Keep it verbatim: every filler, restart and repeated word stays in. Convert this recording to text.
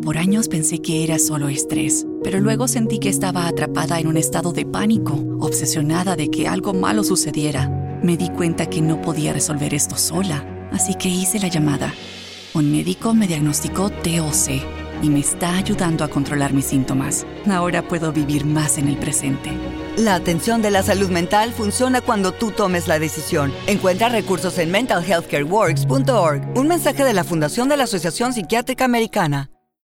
Por años pensé que era solo estrés, pero luego sentí que estaba atrapada en un estado de pánico, obsesionada de que algo malo sucediera. Me di cuenta que no podía resolver esto sola, así que hice la llamada. Un médico me diagnosticó T O C y me está ayudando a controlar mis síntomas. Ahora puedo vivir más en el presente. La atención de la salud mental funciona cuando tú tomes la decisión. Encuentra recursos en mental health care works punto org. Un mensaje de la Fundación de la Asociación Psiquiátrica Americana.